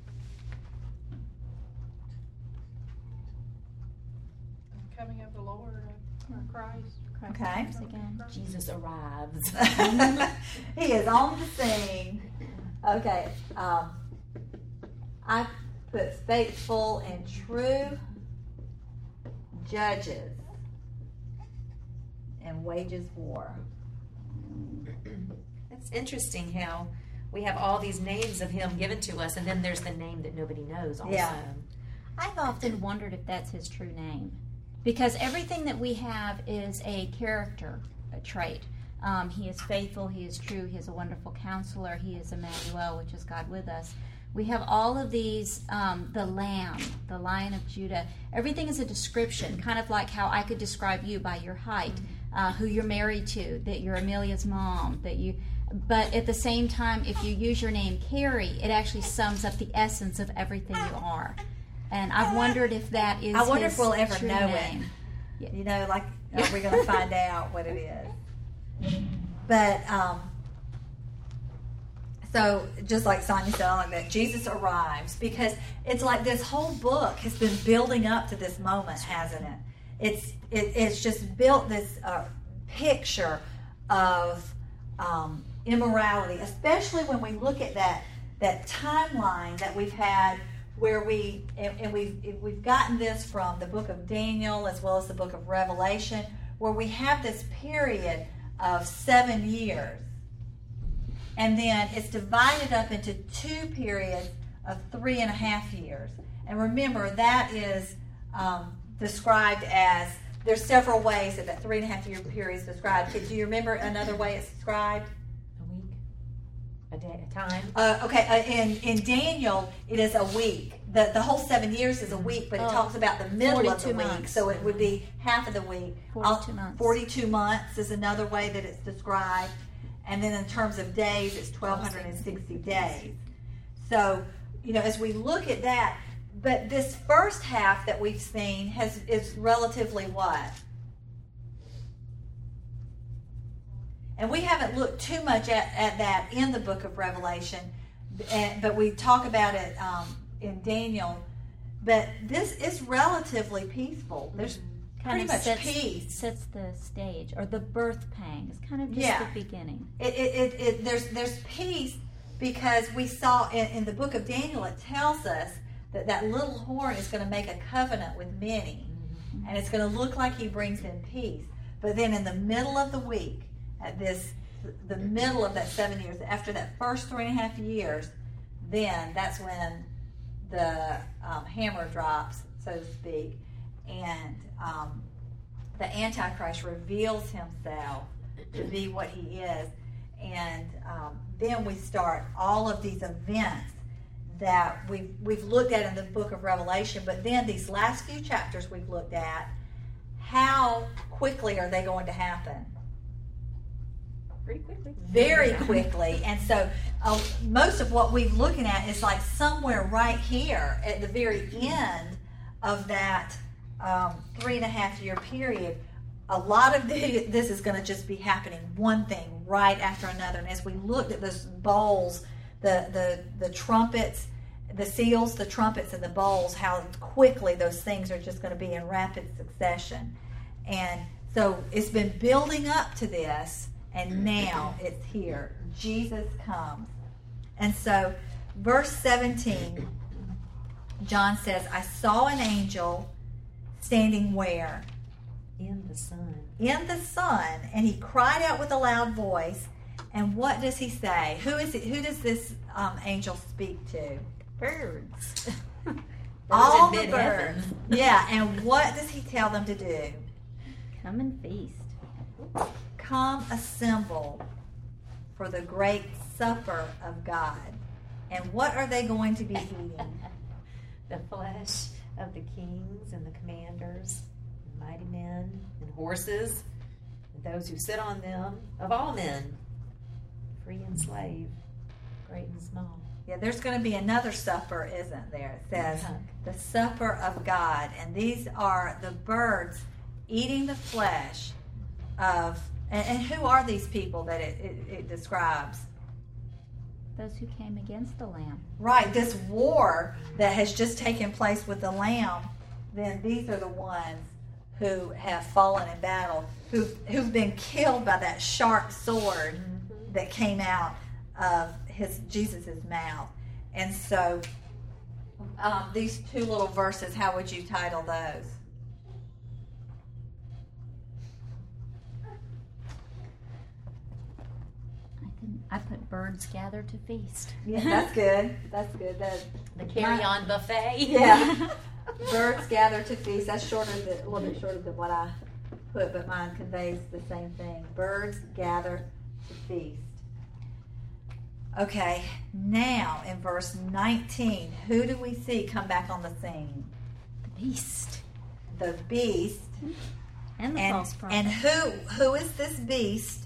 Coming of the Lord, uh, or Christ. Christ Okay. comes again. Jesus arrives. He is on the scene. Okay, um, I put faithful and true. judges and wages war. It's interesting how we have all these names of him given to us, and then there's the name that nobody knows also. Yeah. I've often wondered if that's his true name, because everything that we have is a character a trait. Um, he is faithful, he is true, he is a wonderful counselor, he is Emmanuel, which is God with us. We have all of these, um, the Lamb, the Lion of Judah. Everything is a description, kind of like how I could describe you by your height, uh, who you're married to, that you're Amelia's mom, that you. But at the same time, if you use your name Carrie, it actually sums up the essence of everything you are. And I've wondered if that is. I wonder his if we'll ever true know name. it. You know, like, are we going to find out what it is? But, um, so just like Sonia said, like that, Jesus arrives, because it's like this whole book has been building up to this moment, hasn't it? It's it, it's just built this uh, picture of um, immorality, especially when we look at that that timeline that we've had, where we and, and we've we've gotten this from the book of Daniel as well as the book of Revelation, where we have this period of seven years. And then it's divided up into two periods of three and a half years. And remember, that is um, described as, there's several ways that that three and a half year period is described. Do you remember another way it's described? A week? A day? A time? Uh, okay, uh, in, in Daniel, it is a week. The the whole seven years is a week, but it Oh, talks about the middle of the forty-two week. months. So it would be half of the week. forty-two Uh, months. forty-two months is another way that it's described. And then in terms of days, it's twelve sixty days. So, you know, as we look at that, but this first half that we've seen has is relatively what? And we haven't looked too much at, at that in the book of Revelation, and, but we talk about it um, in Daniel. But this is relatively peaceful. There's Kind pretty of much sets, peace. sets the stage, or the birth pang. It's kind of just Yeah. the beginning. It, it, it, it, there's there's peace, because we saw in, in the book of Daniel, it tells us that that little horn is going to make a covenant with many, and it's going to look like he brings in peace. But then in the middle of the week, at this the middle of that seven years, after that first three and a half years, then that's when the um, hammer drops, so to speak, and um, the Antichrist reveals himself to be what he is. And um, then we start all of these events that we've, we've looked at in the book of Revelation, but then these last few chapters we've looked at, how quickly are they going to happen? Pretty quickly. Very quickly. And so uh, most of what we're looking at is like somewhere right here at the very end of that um, three and a half year period. A lot of the, this is going to just be happening, one thing right after another. And as we looked at those bowls, the, the, the trumpets, the seals, the trumpets, and the bowls, how quickly those things are just going to be in rapid succession. And so it's been building up to this, and now it's here. Jesus comes. And so verse seventeen, John says, I saw an angel standing where? In the sun. In the sun, and he cried out with a loud voice. And what does he say? Who is it? Who does this um, angel speak to? Birds. All in the mid-heaven. birds. Yeah, and what does he tell them to do? Come and feast. Come assemble for the great supper of God. And what are they going to be eating? The flesh of the kings and the commanders, and mighty men and horses, and those who sit on them, of all men, free and slave, great and small. Yeah, there's going to be another supper, isn't there? It says Yeah. the supper of God. And these are the birds eating the flesh of, and, and who are these people that it, it, it describes? Those who came against the Lamb. Right, this war that has just taken place with the Lamb, then these are the ones who have fallen in battle, who, who've been killed by that sharp sword Mm-hmm. that came out of his Jesus's mouth. And so um, these two little verses, how would you title those? I put birds gather to feast. Yeah, that's good. That's good. That, The carry-on buffet. yeah. Birds gather to feast. That's shorter than, a little bit shorter than what I put, but mine conveys the same thing. Birds gather to feast. Okay, now in verse nineteen, who do we see come back on the scene? The beast. The beast. And the And, false prophet. and who who is this beast?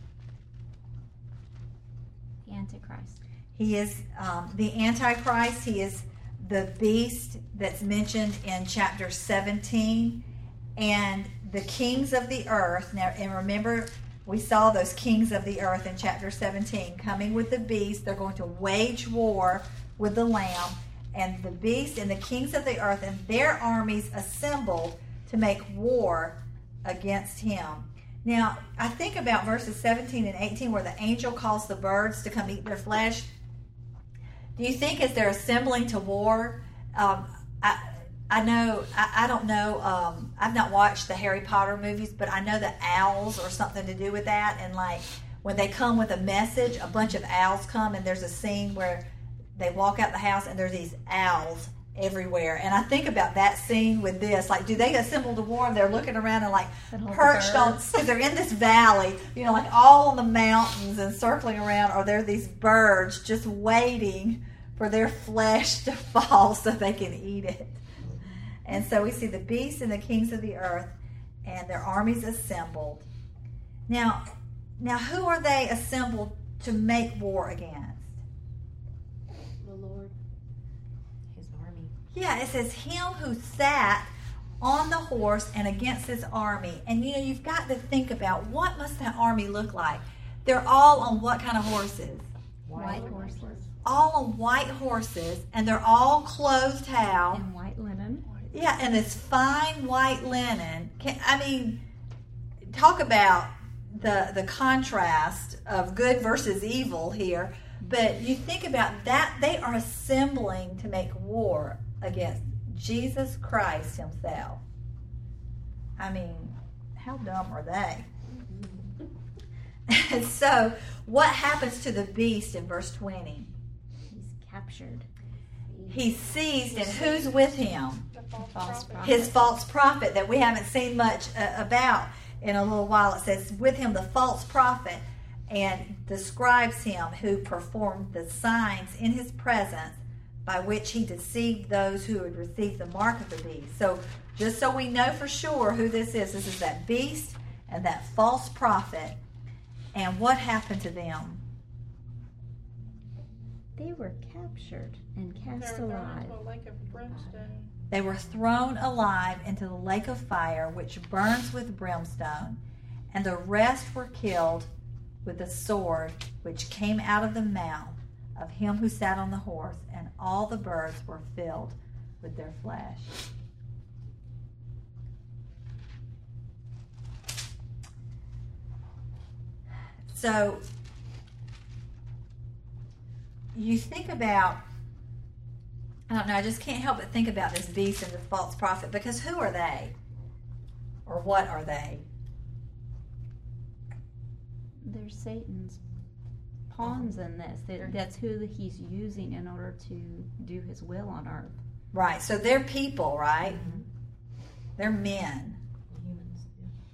The Antichrist. He is um, the Antichrist. He is the beast that's mentioned in chapter seventeen. And the kings of the earth. Now, and remember, we saw those kings of the earth in chapter seventeen coming with the beast. They're going to wage war with the Lamb. And the beast and the kings of the earth and their armies assembled to make war against him. Now, I think about verses seventeen and eighteen where the angel calls the birds to come eat their flesh. Do you think as they're assembling to war, um, I, I know, I, I don't know, um, I've not watched the Harry Potter movies, but I know that owls or something to do with that. And like when they come with a message, a bunch of owls come, and there's a scene where they walk out the house and there's these owls everywhere. And I think about that scene with this. Like, do they assemble to war and they're looking around and like perched on, because they're in this valley, you know, like all on the mountains and circling around, or there these birds just waiting for their flesh to fall so they can eat it. And so we see the beasts and the kings of the earth and their armies assembled. Now, now who are they assembled to make war against? The Lord. His army. Yeah, it says him who sat on the horse and against his army. And you know, you've got to think about what must that army look like. They're all on what kind of horses? White horses. All on white horses, and they're all clothed how? And white linen. Yeah, and this fine white linen. Can, I mean, talk about the the contrast of good versus evil here. But you think about that, they are assembling to make war against Jesus Christ himself. I mean, how dumb are they? And so, what happens to the beast in verse twenty? He's captured. He's seized, and who's with him? The false False prophet. prophet. His false prophet that we haven't seen much uh, about in a little while. It says, with him the false prophet, and describes him who performed the signs in his presence by which he deceived those who had received the mark of the beast. So just so we know for sure who this is, this is that beast and that false prophet. And what happened to them? They were captured and They cast were thrown alive. into a lake of brimstone. They were thrown alive into the lake of fire, which burns with brimstone, and the rest were killed with the sword which came out of the mouth of him who sat on the horse, and all the birds were filled with their flesh. So, you think about, I don't know, I just can't help but think about this beast and this false prophet, because who are they? Or what are they? They're Satan's pawns in this. That- That's who he's using in order to do his will on earth. Right, so they're people, right? Mm-hmm. They're men. Humans.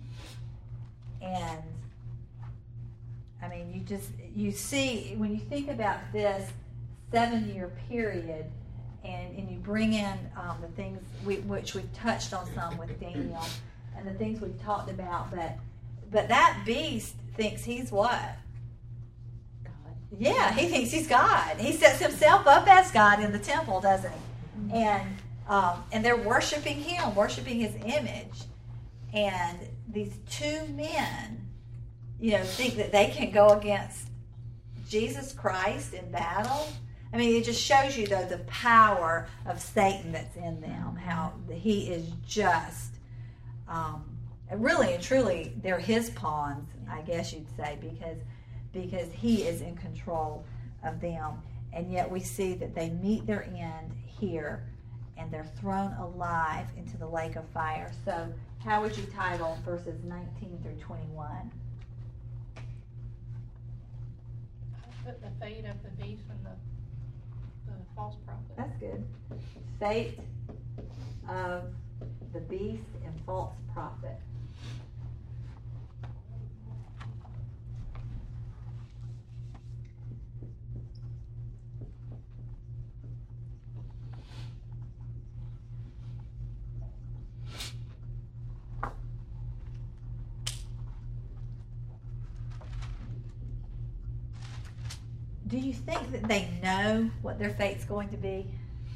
And I mean, you just, you see, when you think about this seven year period, and, and you bring in um, the things we, which we've touched on some with Daniel, and the things we've talked about, but but that beast thinks he's what? God. Yeah, he thinks he's God. He sets himself up as God in the temple, doesn't he? And um, and they're worshiping him, worshiping his image. And these two men, you know, think that they can go against Jesus Christ in battle. I mean, it just shows you, though, the power of Satan that's in them, how he is just, um, really and truly, they're his pawns, I guess you'd say, because because he is in control of them. And yet we see that they meet their end here, and they're thrown alive into the lake of fire. So how would you title verses nineteen through twenty-one? put the fate of the beast and the, the false prophet. That's good. Fate of the beast and false prophet. Do you think that they know what their fate's going to be?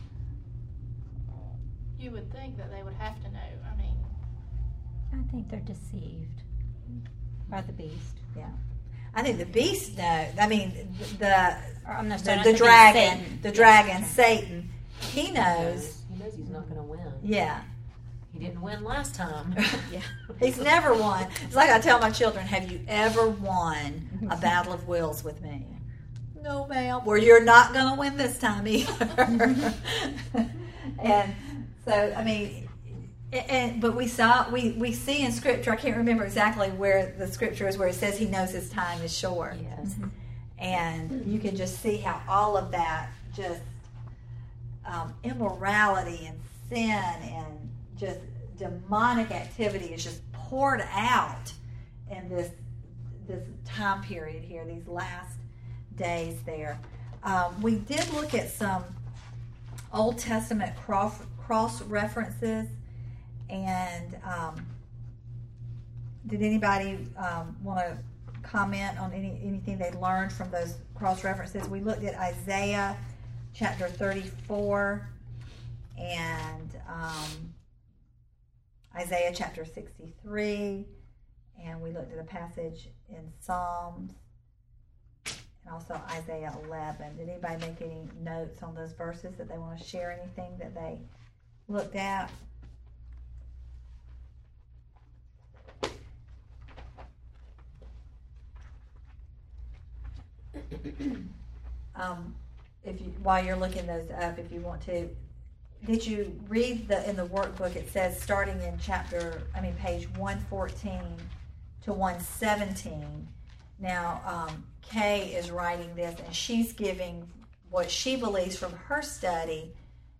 You would think that they would have to know. I mean, I think they're deceived by the beast. Yeah. I think the beast knows. I mean, the Or, I'm not the, sorry, not the the beast, dragon, Satan. the Yes. dragon, Satan, he knows. He knows he's not going to win. Yeah. He didn't win last time. Yeah. He's never won. It's like I tell my children, have you ever won a battle of wills with me? No, ma'am. Well, you're not going to win this time either. And so, I mean, and, but we saw, we, we see in Scripture, I can't remember exactly where the Scripture is, where it says he knows his time is short. Yes. And you can just see how all of that just um, immorality and sin and just demonic activity is just poured out in this this time period here, these last days there. Um, we did look at some Old Testament cross, cross references, and um, did anybody um, want to comment on any anything they learned from those cross references? We looked at Isaiah chapter thirty-four and um, Isaiah chapter sixty-three, and we looked at a passage in Psalms and also Isaiah eleven. Did anybody make any notes on those verses that they want to share anything that they looked at? Um, if you, while you're looking those up, if you want to, did you read the in the workbook? It says starting in chapter, I mean, page one fourteen to one seventeen. Now, um, Kay is writing this, and she's giving what she believes from her study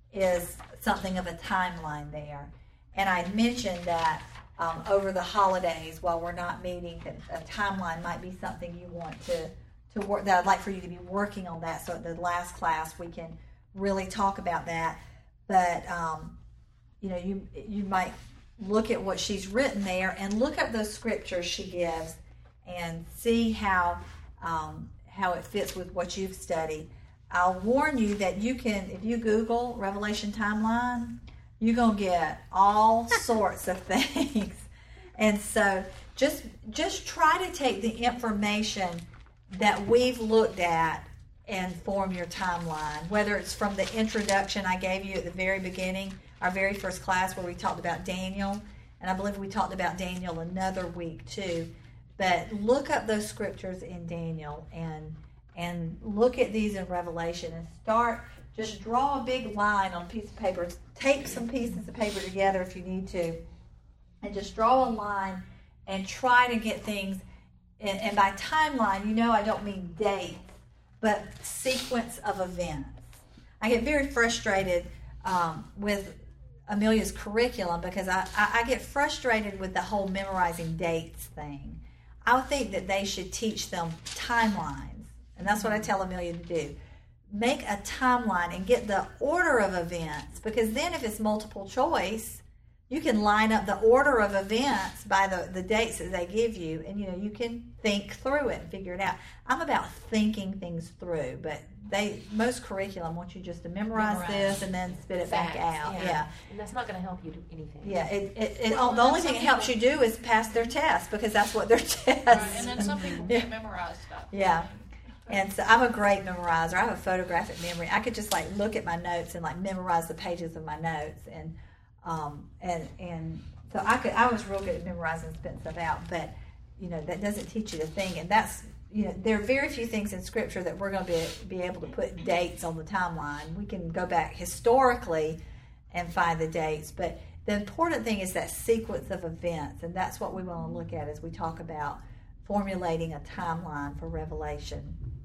is something of a timeline there. And I mentioned that um, over the holidays, while we're not meeting, that a timeline might be something you want to to work. That I'd like for you to be working on that. So at the last class, we can really talk about that. But um, you know, you you might look at what she's written there and look up those scriptures she gives and see how um, how it fits with what you've studied. I'll warn you that you can, if you Google Revelation timeline, you're gonna get all sorts of things. And so just just try to take the information that we've looked at and form your timeline, whether it's from the introduction I gave you at the very beginning, our very first class where we talked about Daniel, and I believe we talked about Daniel another week too. But look up those scriptures in Daniel and and look at these in Revelation and start, just draw a big line on a piece of paper. Take some pieces of paper together if you need to, and just draw a line and try to get things. And, and by timeline, you know I don't mean dates, but sequence of events. I get very frustrated um, with Amelia's curriculum because I, I, I get frustrated with the whole memorizing dates thing. I would think that they should teach them timelines, and that's what I tell Amelia to do. Make a timeline and get the order of events, because then if it's multiple choice, you can line up the order of events by the, the dates that they give you, and you know you can think through it and figure it out. I'm about thinking things through, but they most curriculum want you just to memorize, Memorize. this and then spit it Facts, back out. yeah. Yeah, And that's not going to help you do anything. yeah. It, it, it, Well, the only and thing it some helps you people- do is pass their test, because that's what their test. Right, and then some people Yeah. can memorize stuff. Yeah. And so I'm a great memorizer. I have a photographic memory. I could just like look at my notes and like memorize the pages of my notes, and um and and so I could I was real good at memorizing and spitting stuff out. But you know that doesn't teach you to think, and that's you know there are very few things in Scripture that we're going to be be able to put dates on the timeline. We can go back historically and find the dates, but the important thing is that sequence of events, and that's what we want to look at as we talk about formulating a timeline for Revelation.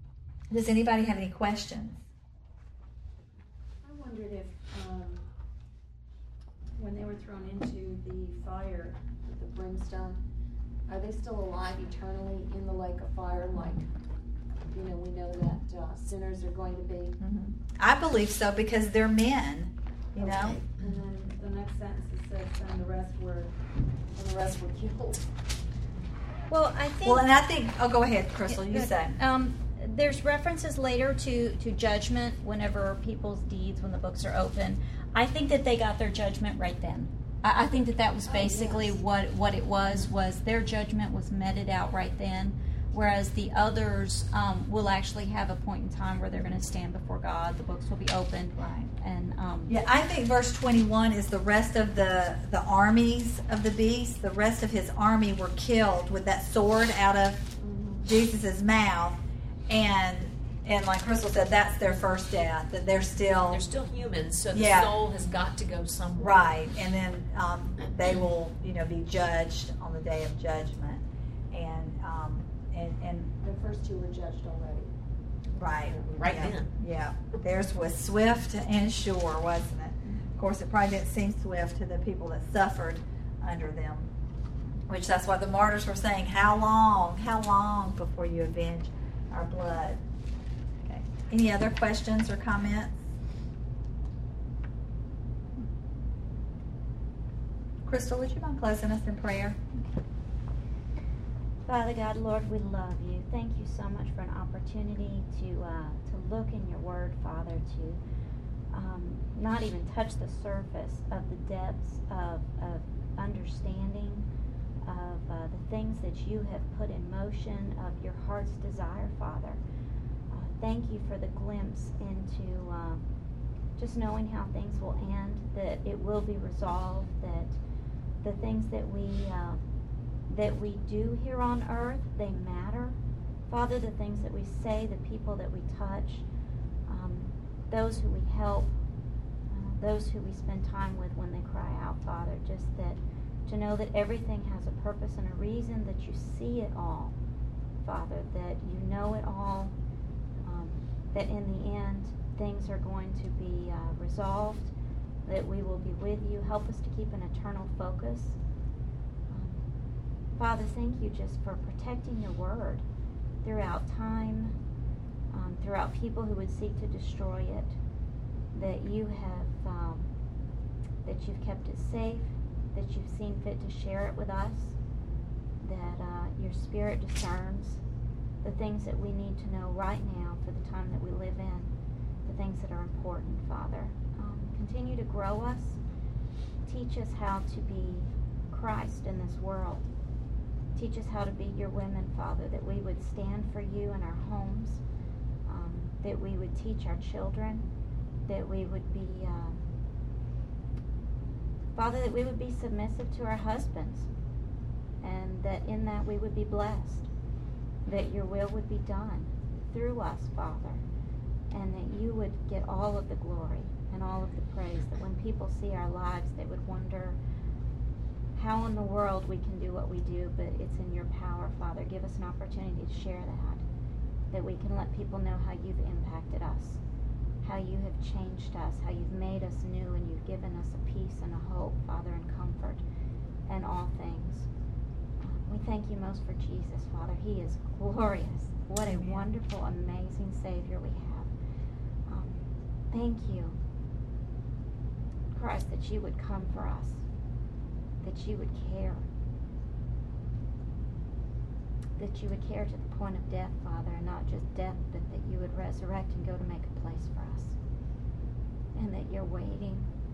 Does anybody have any questions? I wondered if, um, when they were thrown into the fire with the brimstone, are they still alive eternally in the lake of fire? Like, you know, we know that uh, sinners are going to be. Mm-hmm. I believe so because they're men, you Okay. know. And then the next sentence it says, and the rest were, and the rest were killed. Well, I think. Well, and I think. Oh, go ahead, Crystal. You Good. say. Um, there's references later to, to judgment whenever people's deeds, when the books are open. I think that they got their judgment right then. I, I think that that was basically yes. what, what it was, was their judgment was meted out right then, whereas the others um, will actually have a point in time where they're going to stand before God. The books will be opened. Right. And um, Yeah, I think verse twenty-one is the rest of the the armies of the beast. The rest of his army were killed with that sword out of Jesus's mouth, and and like Crystal said, that's their first death. That they're still They're still humans, so the Yeah. soul has got to go somewhere. right, and then um, they will, you know, be judged on the day of judgment, and um, and and The first two were judged already. right, Right yeah, then. yeah. Theirs was swift and sure, wasn't it? Of course, it probably didn't seem swift to the people that suffered under them. Which that's why the martyrs were saying, "How long? How long before you avenge our blood?" Okay. Any other questions or comments? Crystal, would you mind closing us in prayer? Father God, Lord, we love you. Thank you so much for an opportunity to uh, to look in your word, Father, to um, not even touch the surface of the depths of, of understanding of uh, the things that you have put in motion, of your heart's desire, Father. Uh, thank you for the glimpse into uh, just knowing how things will end, that it will be resolved, that the things that we uh, that we do here on earth, they matter. Father, the things that we say, the people that we touch, um, those who we help, uh, those who we spend time with when they cry out, Father, just that to know that everything has a purpose and a reason, that you see it all, Father, that you know it all, um, that in the end things are going to be uh, resolved, that we will be with you. Help us to keep an eternal focus. Um, Father, thank you just for protecting your word throughout time, um, throughout people who would seek to destroy it, that you have, um, that you've kept it safe, that you've seen fit to share it with us, that uh, your spirit discerns the things that we need to know right now for the time that we live in, the things that are important, Father. Um, continue to grow us. Teach us how to be Christ in this world. Teach us how to be your women, Father, that we would stand for you in our homes, um, that we would teach our children, that we would be, um, Father, that we would be submissive to our husbands, and that in that we would be blessed, that your will would be done through us, Father, and that you would get all of the glory and all of the praise, that when people see our lives, they would wonder how in the world we can do what we do, but it's in your power, Father. Give us an opportunity to share that, that we can let people know how you've impacted us, how you have changed us, how you've made us new, and you've given us a peace and a hope, Father, and comfort and all things. Uh, we thank you most for Jesus, Father. He is glorious. What a Amen. wonderful, amazing Savior we have. Um, thank you, Christ, that you would come for us, that you would care, that you would care to the point of death, Father, and not just death, but that you would resurrect and go to make a place for us, and that you're waiting,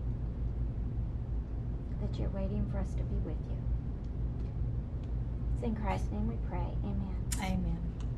that you're waiting for us to be with you. It's in Christ's name we pray. Amen. Amen.